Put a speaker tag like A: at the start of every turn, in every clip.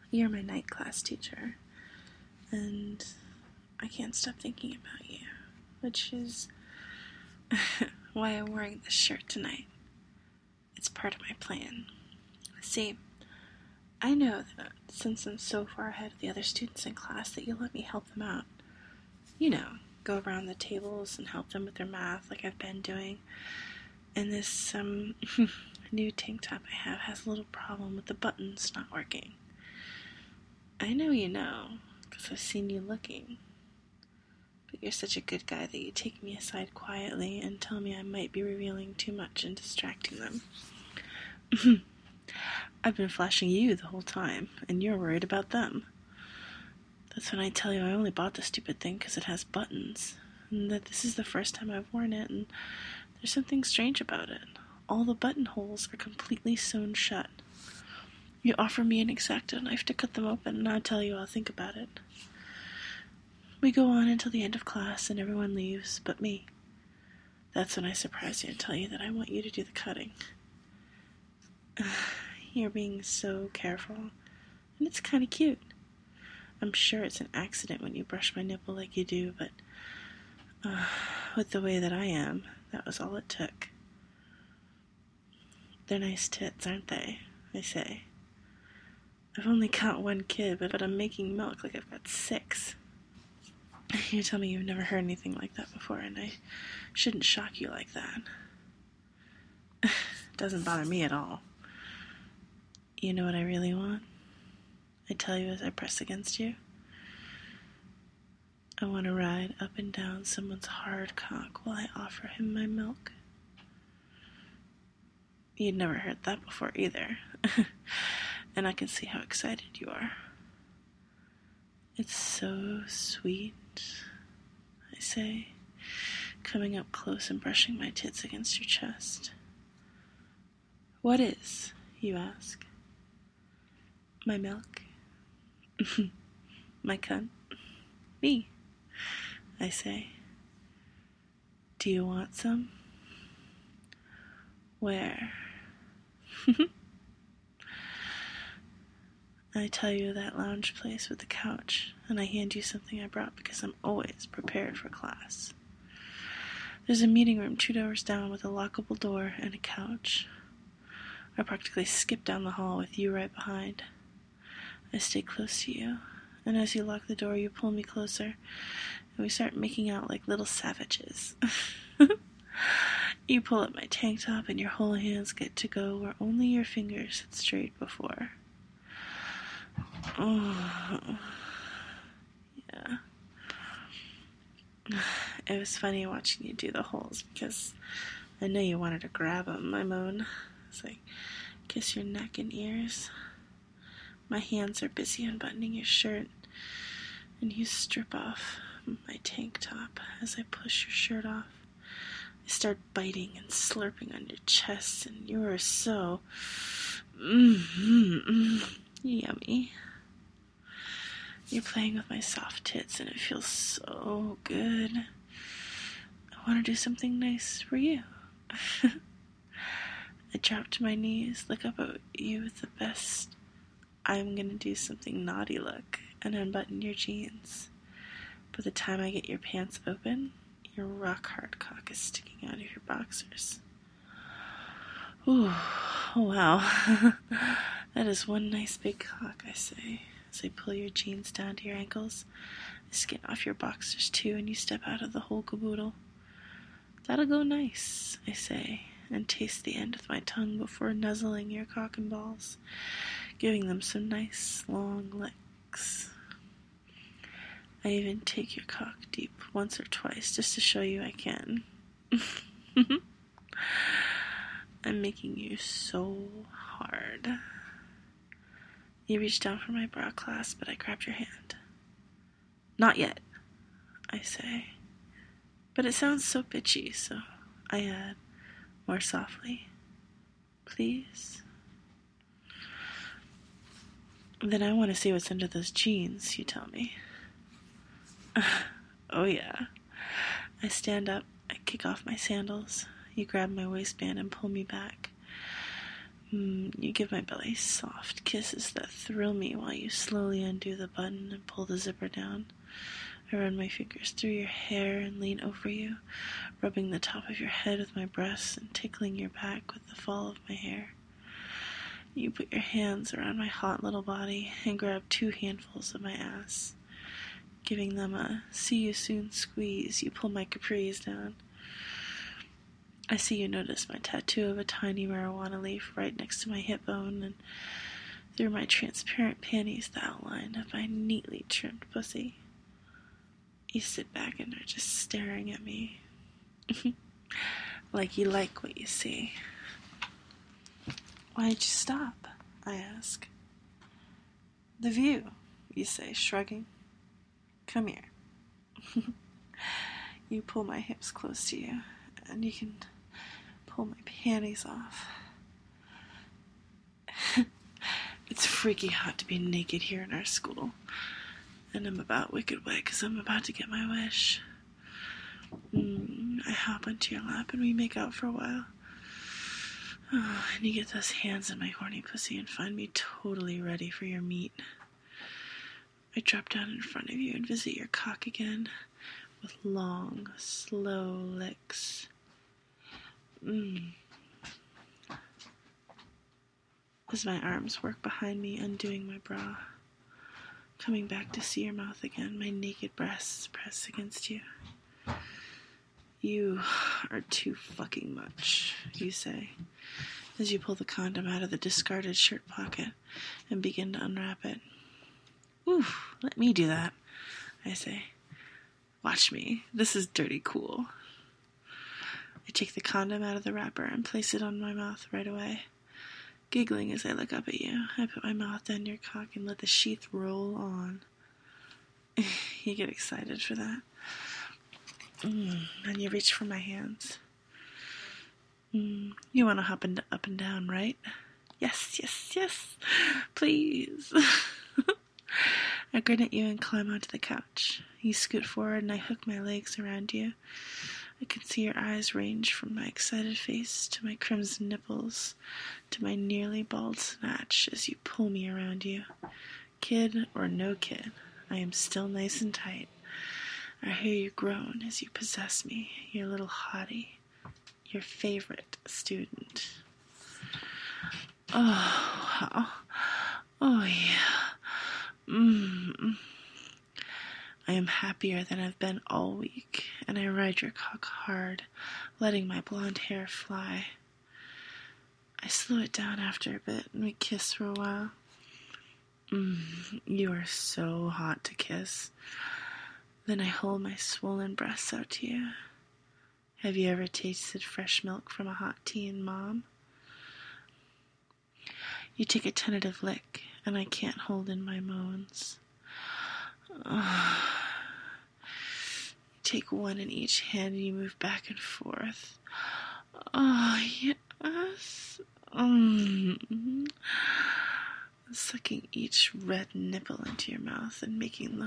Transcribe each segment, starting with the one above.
A: you're my night class teacher, and I can't stop thinking about you, which is why I'm wearing this shirt tonight. It's part of my plan. See, I know that since I'm so far ahead of the other students in class that you'll let me help them out. You know, go around the tables and help them with their math like I've been doing. And this new tank top I have has a little problem with the buttons not working. I know you know, because I've seen you looking. But you're such a good guy that you take me aside quietly and tell me I might be revealing too much and distracting them. I've been flashing you the whole time, and you're worried about them. That's when I tell you I only bought the stupid thing because it has buttons, and that this is the first time I've worn it, and there's something strange about it. All the buttonholes are completely sewn shut. You offer me an X-Acto knife to cut them open, and I tell you I'll think about it. We go on until the end of class, and everyone leaves but me. That's when I surprise you and tell you that I want you to do the cutting. You're being so careful, and it's kind of cute. I'm sure it's an accident when you brush my nipple like you do, but with the way that I am, that was all it took. They're nice tits, aren't they? I say. I've only got one kid, but I'm making milk like I've got 6. You tell me you've never heard anything like that before, and I shouldn't shock you like that. It doesn't bother me at all. You know what I really want? I tell you as I press against you. I want to ride up and down someone's hard cock while I offer him my milk. You'd never heard that before either. And I can see how excited you are. It's so sweet, I say, coming up close and brushing my tits against your chest. What is, you ask? My milk? My cunt? Me, I say. Do you want some? Where? I tell you that lounge place with the couch, and I hand you something I brought because I'm always prepared for class. There's a meeting room 2 doors down with a lockable door and a couch. I practically skip down the hall with you right behind. I stay close to you, and as you lock the door, you pull me closer, and we start making out like little savages. You pull up my tank top, and your whole hands get to go where only your fingers had strayed before. Oh, yeah. It was funny watching you do the holes, because I know you wanted to grab them, I moan, as I kiss your neck and ears. My hands are busy unbuttoning your shirt, and you strip off my tank top as I push your shirt off. I start biting and slurping on your chest, and you are so yummy. You're playing with my soft tits, and it feels so good. I want to do something nice for you. I drop to my knees, look up at you with the best I'm gonna do something naughty look, and unbutton your jeans. By the time I get your pants open, your rock-hard cock is sticking out of your boxers. Ooh, oh wow. That is one nice big cock, I say, as I pull your jeans down to your ankles. I skin off your boxers too, and you step out of the whole caboodle. That'll go nice, I say, and taste the end with my tongue before nuzzling your cock and balls, giving them some nice long licks. I even take your cock deep once or twice just to show you I can. I'm making you so hard. You reach down for my bra clasp, but I grabbed your hand. Not yet, I say. But it sounds so bitchy, so I add, more softly, please. Then I want to see what's under those jeans, you tell me. Oh yeah. I stand up, I kick off my sandals. You grab my waistband and pull me back. You give my belly soft kisses that thrill me while you slowly undo the button and pull the zipper down. I run my fingers through your hair and lean over you, rubbing the top of your head with my breasts and tickling your back with the fall of my hair. You put your hands around my hot little body and grab 2 handfuls of my ass. Giving them a see-you-soon squeeze, you pull my capris down. I see you notice my tattoo of a tiny marijuana leaf right next to my hip bone, and through my transparent panties the outline of my neatly trimmed pussy. You sit back and are just staring at me. Like you like what you see. Why'd you stop? I ask. The view, you say, shrugging. Come here. You pull my hips close to you, and you can pull my panties off. It's freaky hot to be naked here in our school, and I'm about wicked wet because I'm about to get my wish. I hop onto your lap and we make out for a while. And you get those hands in my horny pussy and find me totally ready for your meat. I drop down in front of you and visit your cock again with long, slow licks. As my arms work behind me, undoing my bra. Coming back to see your mouth again, my naked breasts press against you. You are too fucking much, you say, as you pull the condom out of the discarded shirt pocket and begin to unwrap it. Ooh, let me do that, I say. Watch me, this is dirty cool. I take the condom out of the wrapper and place it on my mouth right away. Giggling as I look up at you, I put my mouth down your cock and let the sheath roll on. You get excited for that. And you reach for my hands. You want to hop up and down, right? Yes, yes, yes. Please. I grin at you and climb onto the couch. You scoot forward and I hook my legs around you. I can see your eyes range from my excited face to my crimson nipples to my nearly bald snatch as you pull me around you. Kid or no kid, I am still nice and tight. I hear you groan as you possess me, your little hottie, your favorite student. Oh, wow. Oh, yeah. I am happier than I've been all week, and I ride your cock hard, letting my blonde hair fly. I slow it down after a bit, and we kiss for a while. You are so hot to kiss. Then I hold my swollen breasts out to you. Have you ever tasted fresh milk from a hot teen mom? You take a tentative lick, and I can't hold in my moans. You take one in each hand and you move back and forth. Oh, yes. Sucking each red nipple into your mouth and making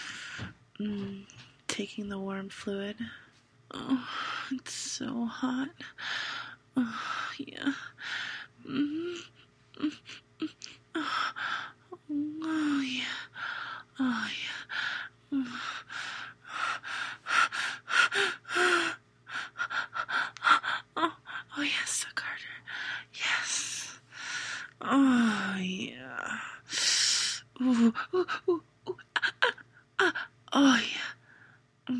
A: taking the warm fluid. Oh, it's so hot. Oh, yeah. Oh, yeah. Oh, yeah. Oh, yes, suck harder. Yes. Oh, yeah. Ooh, ooh, ooh, ooh. Oh, yeah.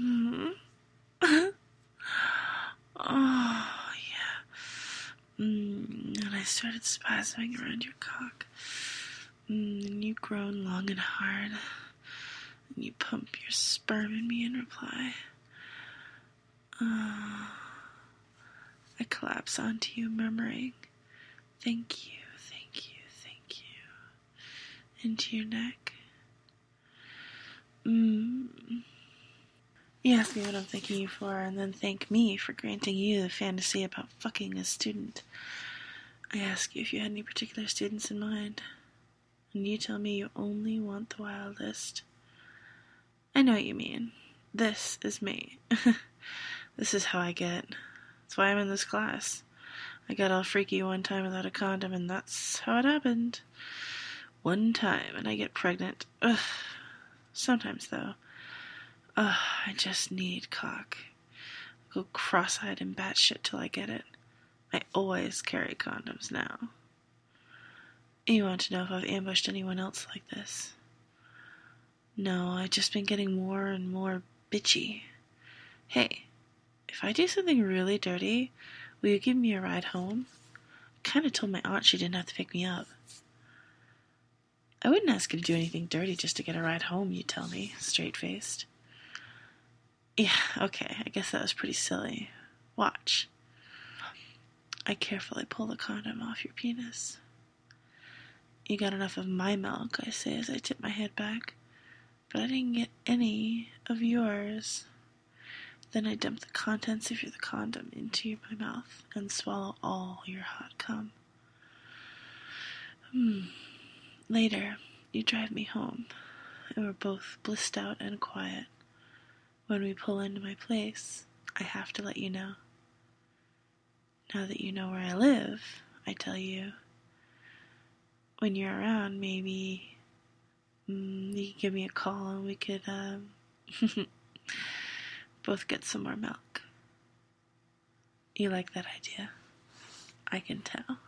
A: Oh, yeah. And I started spasming around your cock. And you groan long and hard. And you pump your sperm in me in reply. I collapse onto you, murmuring, thank you, thank you, thank you, into your neck. You ask me what I'm thanking you for, and then thank me for granting you the fantasy about fucking a student. I ask you if you had any particular students in mind, and you tell me you only want the wildest. I know what you mean. This is me. This is how I get. That's why I'm in this class. I got all freaky one time without a condom, and that's how it happened. One time, and I get pregnant. Ugh. Sometimes, though. Ugh, I just need cock. I'll go cross-eyed and batshit till I get it. I always carry condoms now. You want to know if I've ambushed anyone else like this? No, I've just been getting more and more bitchy. Hey, if I do something really dirty, will you give me a ride home? I kind of told my aunt she didn't have to pick me up. I wouldn't ask you to do anything dirty just to get a ride home, you tell me, straight-faced. Yeah, okay, I guess that was pretty silly. Watch. I carefully pull the condom off your penis. You got enough of my milk, I say as I tip my head back, but I didn't get any of yours. Then I dump the contents of the condom into my mouth and swallow all your hot cum. Later, you drive me home, and we're both blissed out and quiet. When we pull into my place, I have to let you know. Now that you know where I live, I tell you, when you're around, maybe you could give me a call and we could both get some more milk. You like that idea? I can tell.